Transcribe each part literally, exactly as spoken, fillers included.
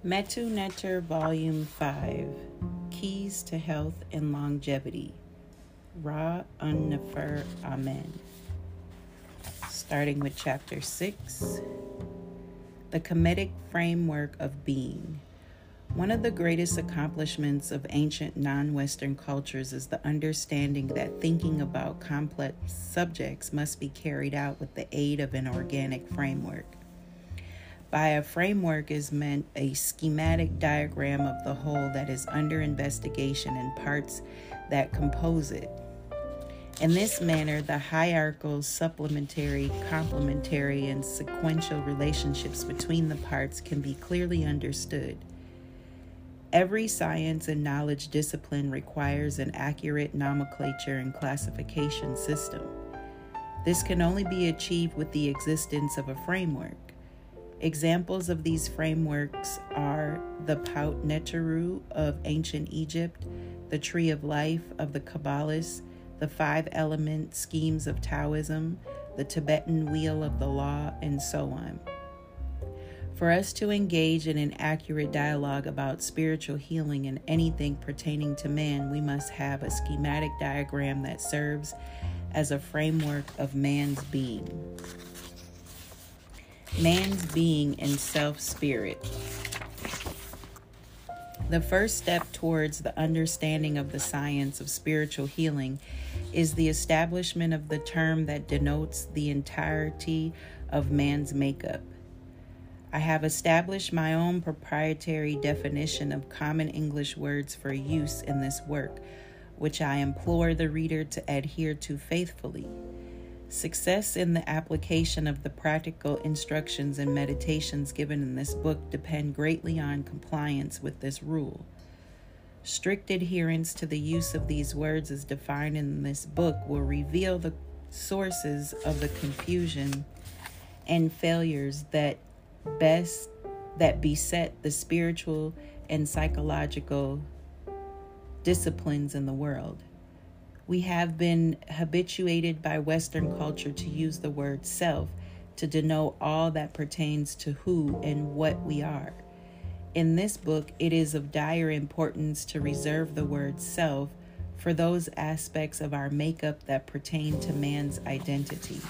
Metu Neter Volume five, Keys to Health and Longevity, Ra Un Nefer Amen. Starting with Chapter six, The Kemetic Framework of Being. One of the greatest accomplishments of ancient non-Western cultures is the understanding that thinking about complex subjects must be carried out with the aid of an organic framework. By a framework is meant a schematic diagram of the whole that is under investigation and parts that compose it. In this manner, the hierarchical, supplementary, complementary, and sequential relationships between the parts can be clearly understood. Every science and knowledge discipline requires an accurate nomenclature and classification system. This can only be achieved with the existence of a framework. Examples of these frameworks are the Paut Neteru of ancient Egypt, the Tree of Life of the Kabbalists, the five-element schemes of Taoism, the Tibetan Wheel of the Law, and so on. For us to engage in an accurate dialogue about spiritual healing and anything pertaining to man, we must have a schematic diagram that serves as a framework of man's being. Man's being and self-spirit. The first step towards the understanding of the science of spiritual healing is the establishment of the term that denotes the entirety of man's makeup. I have established my own proprietary definition of common English words for use in this work, which I implore the reader to adhere to faithfully. Success in the application of the practical instructions and meditations given in this book depend greatly on compliance with this rule. Strict adherence to the use of these words as defined in this book will reveal the sources of the confusion and failures that best that beset the spiritual and psychological disciplines in the world. We have been habituated by Western culture to use the word self to denote all that pertains to who and what we are. In this book, it is of dire importance to reserve the word self for those aspects of our makeup that pertain to man's identity.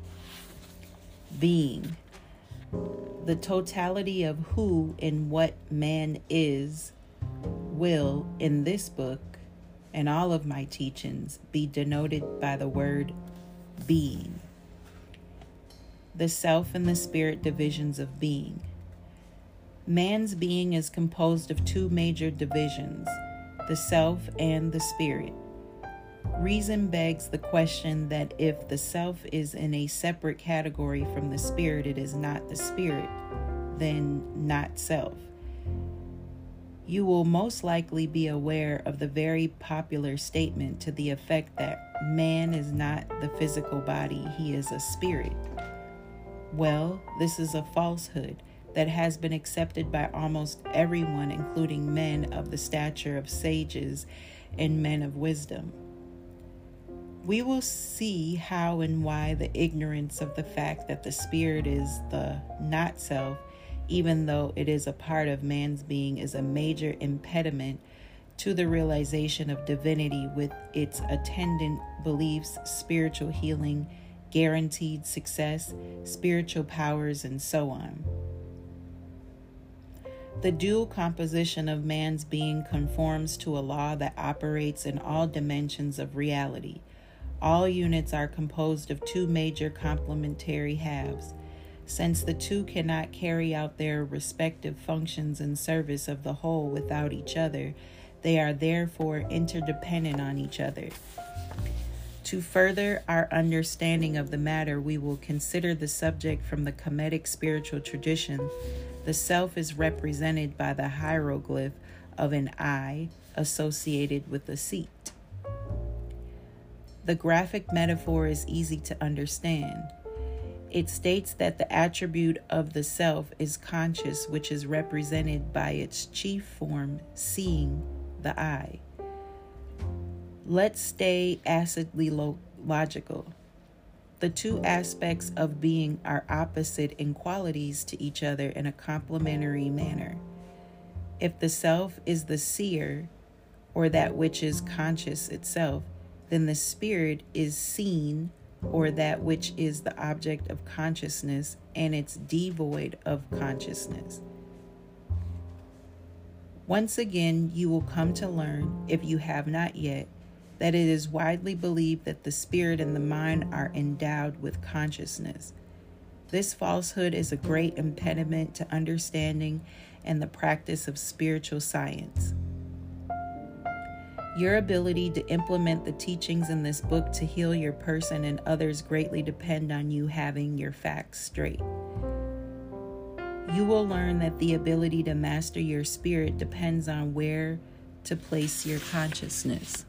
Being. The totality of who and what man is will, in this book and all of my teachings, be denoted by the word being. The self and the spirit divisions of being. Man's being is composed of two major divisions, the self and the spirit. Reason begs the question that if the self is in a separate category from the spirit, it is not the spirit, then not self. You will most likely be aware of the very popular statement to the effect that man is not the physical body, he is a spirit. Well, this is a falsehood that has been accepted by almost everyone, including men of the stature of sages and men of wisdom. We will see how and why the ignorance of the fact that the spirit is the not self, even though it is a part of man's being, is a major impediment to the realization of divinity with its attendant beliefs, spiritual healing, guaranteed success, spiritual powers, and so on. The dual composition of man's being conforms to a law that operates in all dimensions of reality. All units are composed of two major complementary halves. Since the two cannot carry out their respective functions in service of the whole without each other, they are therefore interdependent on each other. To further our understanding of the matter, we will consider the subject from the Kemetic spiritual tradition. The self is represented by the hieroglyph of an eye associated with a seat. The graphic metaphor is easy to understand. It states that the attribute of the self is conscious, which is represented by its chief form, seeing, the eye. Let's stay acidly lo- logical. The two aspects of being are opposite in qualities to each other in a complementary manner. If the self is the seer, or that which is conscious itself, then the spirit is seen, or that which is the object of consciousness, and it's devoid of consciousness. Once again, you will come to learn, if you have not yet, that it is widely believed that the spirit and the mind are endowed with consciousness. This falsehood is a great impediment to understanding and the practice of spiritual science. Your ability to implement the teachings in this book to heal your person and others greatly depend on you having your facts straight. You will learn that the ability to master your spirit depends on where to place your consciousness.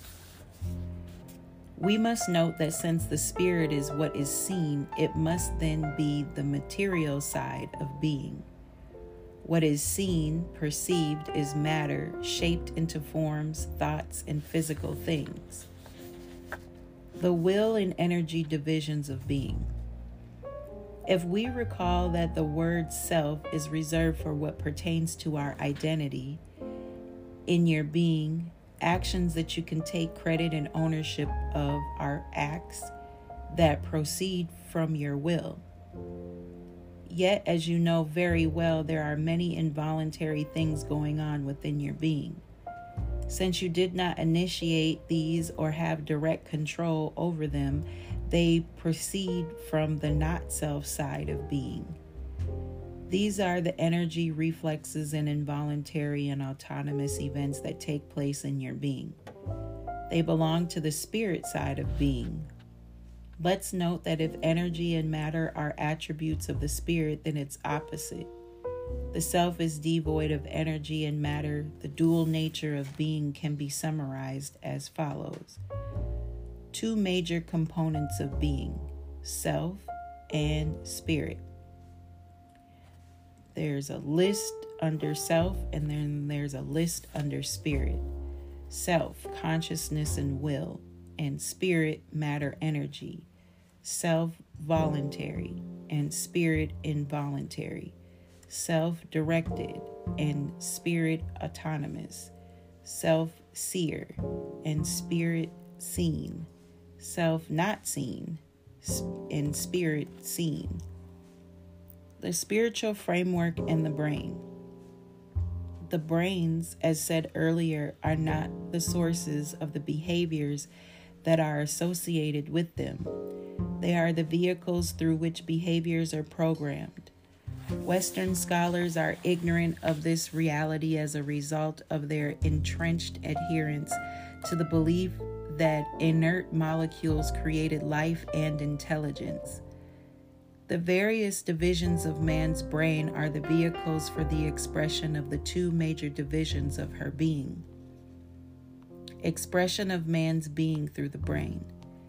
We must note that since the spirit is what is seen, it must then be the material side of being. What is seen, perceived, is matter, shaped into forms, thoughts, and physical things. The will and energy divisions of being. If we recall that the word self is reserved for what pertains to our identity, in your being, actions that you can take credit and ownership of are acts that proceed from your will. Yet, as you know very well, there are many involuntary things going on within your being. Since you did not initiate these or have direct control over them, they proceed from the not-self side of being. These are the energy, reflexes, and involuntary and autonomous events that take place in your being. They belong to the spirit side of being. Let's note that if energy and matter are attributes of the spirit, then it's opposite. The self is devoid of energy and matter. The dual nature of being can be summarized as follows. Two major components of being, self and spirit. There's a list under self, and then there's a list under spirit. Self, consciousness and will, and spirit, matter, energy. Self, voluntary, and spirit, involuntary. Self, directed, and spirit, autonomous. Self, seer, and spirit, seen. Self, not seen, and spirit, seen. The spiritual framework and the brain. The brains, as said earlier, are not the sources of the behaviors that are associated with them. They are the vehicles through which behaviors are programmed. Western scholars are ignorant of this reality as a result of their entrenched adherence to the belief that inert molecules created life and intelligence. The various divisions of man's brain are the vehicles for the expression of the two major divisions of her being. Expression of man's being through the brain.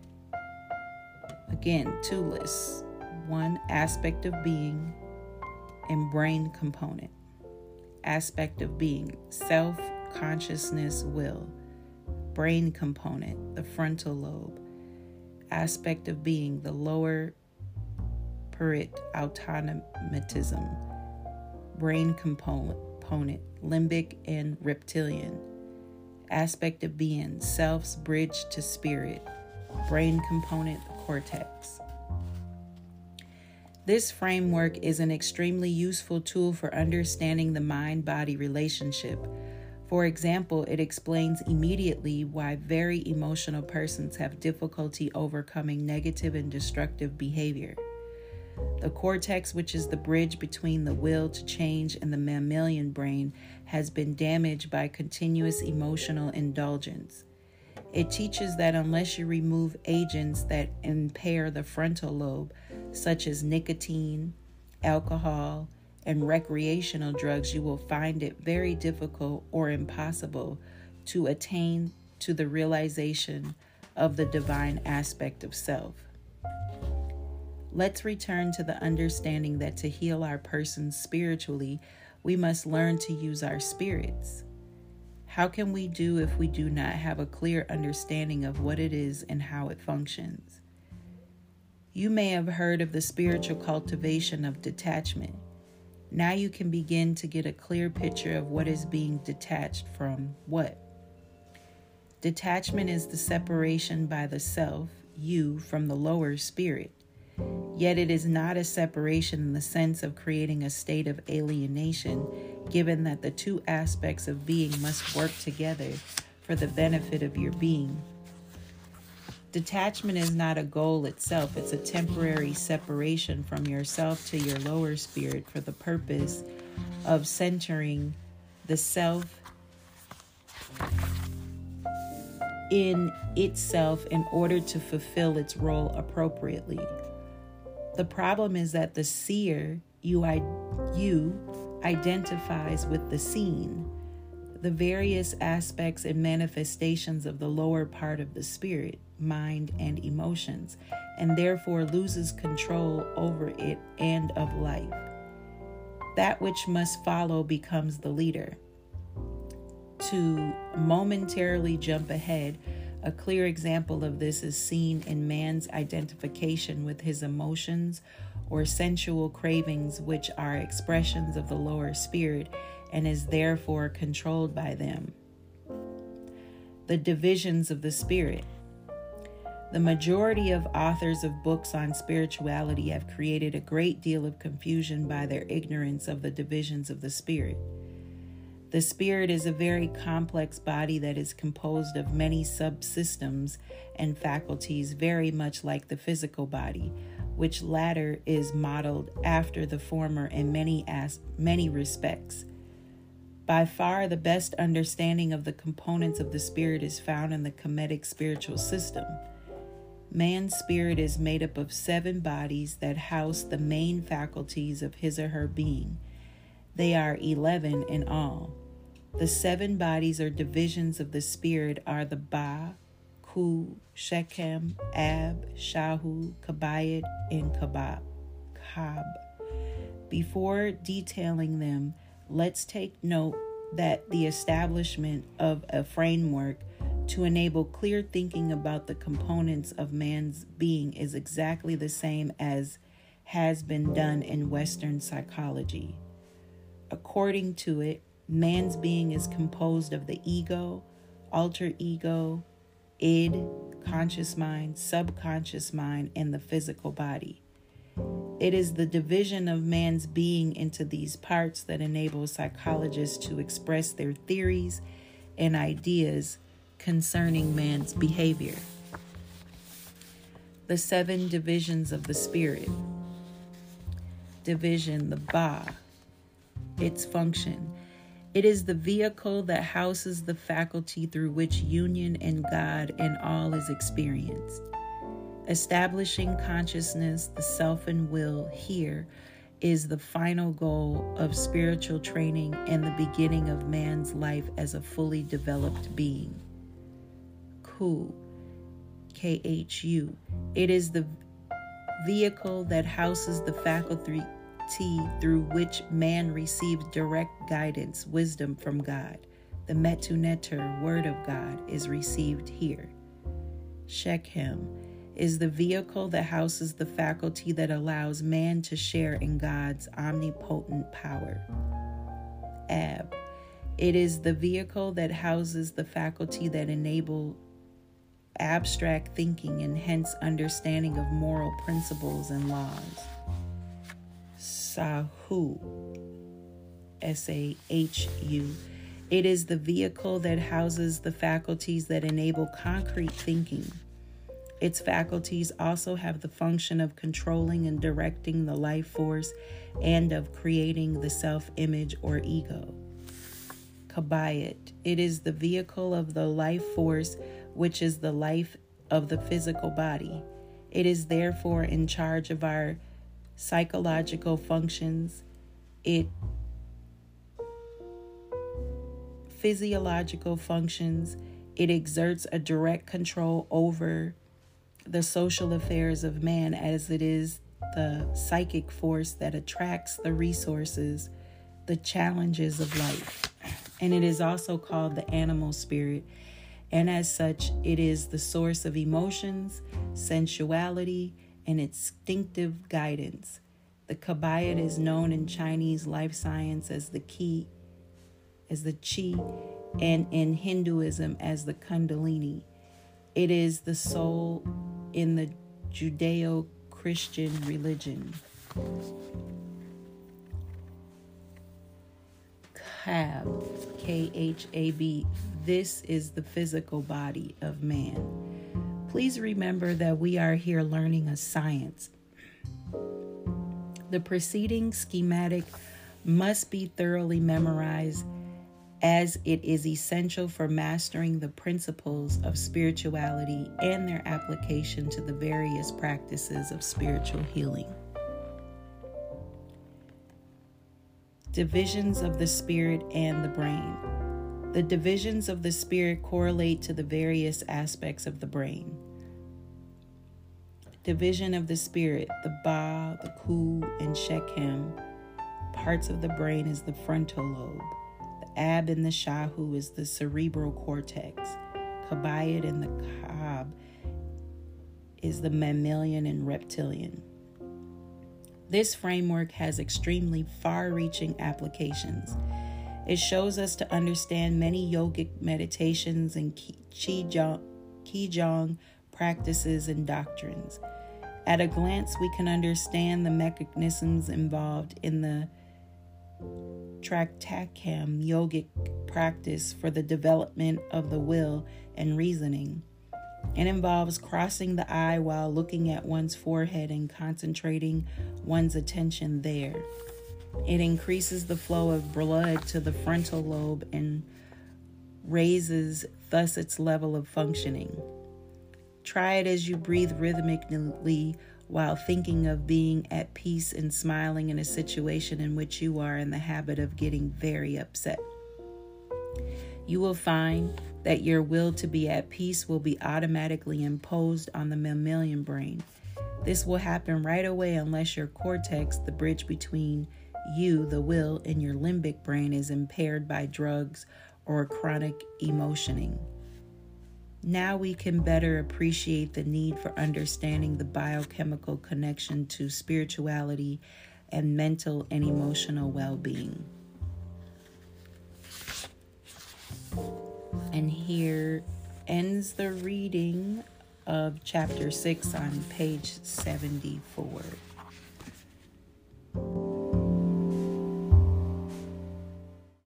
Again, two lists. One, aspect of being, and brain component. Aspect of being, self, consciousness, will. Brain component, the frontal lobe. Aspect of being, the lower Purit automatism, brain component, limbic and reptilian. Aspect of being, self's bridge to spirit, brain component, the cortex. This framework is an extremely useful tool for understanding the mind-body relationship. For example, it explains immediately why very emotional persons have difficulty overcoming negative and destructive behavior. The cortex, which is the bridge between the will to change and the mammalian brain, has been damaged by continuous emotional indulgence. It teaches that unless you remove agents that impair the frontal lobe, such as nicotine, alcohol, and recreational drugs, you will find it very difficult or impossible to attain to the realization of the divine aspect of self. Let's return to the understanding that to heal our persons spiritually, we must learn to use our spirits. How can we do if we do not have a clear understanding of what it is and how it functions? You may have heard of the spiritual cultivation of detachment. Now you can begin to get a clear picture of what is being detached from what. Detachment is the separation by the self, you, from the lower spirit. Yet it is not a separation in the sense of creating a state of alienation, given that the two aspects of being must work together for the benefit of your being. Detachment is not a goal itself. It's a temporary separation from yourself to your lower spirit for the purpose of centering the self in itself in order to fulfill its role appropriately. The problem is that the seer, you, I, you identifies with the seen, the various aspects and manifestations of the lower part of the spirit, mind, and emotions, and therefore loses control over it and of life. That which must follow becomes the leader. To momentarily jump ahead, a clear example of this is seen in man's identification with his emotions or sensual cravings, which are expressions of the lower spirit and is therefore controlled by them. The divisions of the spirit. The majority of authors of books on spirituality have created a great deal of confusion by their ignorance of the divisions of the spirit. The spirit is a very complex body that is composed of many subsystems and faculties, very much like the physical body, which latter is modeled after the former in many as- many respects. By far, the best understanding of the components of the spirit is found in the Kemetic spiritual system. Man's spirit is made up of seven bodies that house the main faculties of his or her being. They are eleven in all. The seven bodies or divisions of the spirit are the Ba, Ku, Shechem, Ab, Shahu, Kabayat, and Kabab. Kab. Before detailing them, let's take note that the establishment of a framework to enable clear thinking about the components of man's being is exactly the same as has been done in Western psychology. According to it, man's being is composed of the ego, alter ego, id, conscious mind, subconscious mind, and the physical body. It is the division of man's being into these parts that enables psychologists to express their theories and ideas concerning man's behavior. The seven divisions of the spirit. Division, the Ba, its function. It is the vehicle that houses the faculty through which union in God and all is experienced. Establishing consciousness, the self and will here is the final goal of spiritual training and the beginning of man's life as a fully developed being. Ku, K H U. It is the vehicle that houses the faculty through which man receives direct guidance, wisdom from God. The Metu Neter, word of God, is received here. Shechem is the vehicle that houses the faculty that allows man to share in God's omnipotent power. Ab. It is the vehicle that houses the faculty that enable abstract thinking and hence understanding of moral principles and laws. Sahu, S A H U. It is the vehicle that houses the faculties that enable concrete thinking. Its faculties also have the function of controlling and directing the life force and of creating the self-image or ego. Kabayat. It is the vehicle of the life force, which is the life of the physical body. It is therefore in charge of our psychological functions, it physiological functions. It exerts a direct control over the social affairs of man, as it is the psychic force that attracts the resources, the challenges of life. And it is also called the animal spirit, and as such, it is the source of emotions, sensuality, and instinctive guidance. The Kabayat is known in Chinese life science as the Qi, as the Qi, and in Hinduism as the Kundalini. It is the soul in the Judeo-Christian religion. Khab, K H A B. This is the physical body of man. Please remember that we are here learning a science. The preceding schematic must be thoroughly memorized, as it is essential for mastering the principles of spirituality and their application to the various practices of spiritual healing. Divisions of the spirit and the brain. The divisions of the spirit correlate to the various aspects of the brain. Division of the spirit, the Ba, the Ku, and Shechem. Parts of the brain is the frontal lobe. The Ab and the Shahu is the cerebral cortex. Kabayat and the Kab is the mammalian and reptilian. This framework has extremely far-reaching applications. It shows us to understand many yogic meditations and Qigong, Qigong practices and doctrines. At a glance, we can understand the mechanisms involved in the Traktakam yogic practice for the development of the will and reasoning. It involves crossing the eye while looking at one's forehead and concentrating one's attention there. It increases the flow of blood to the frontal lobe and raises thus its level of functioning. Try it as you breathe rhythmically while thinking of being at peace and smiling in a situation in which you are in the habit of getting very upset. You will find that your will to be at peace will be automatically imposed on the mammalian brain. This will happen right away unless your cortex, the bridge between you, the will, and your limbic brain, is impaired by drugs or chronic emotioning. Now we can better appreciate the need for understanding the biochemical connection to spirituality and mental and emotional well-being. And here ends the reading of chapter six on page seventy-four.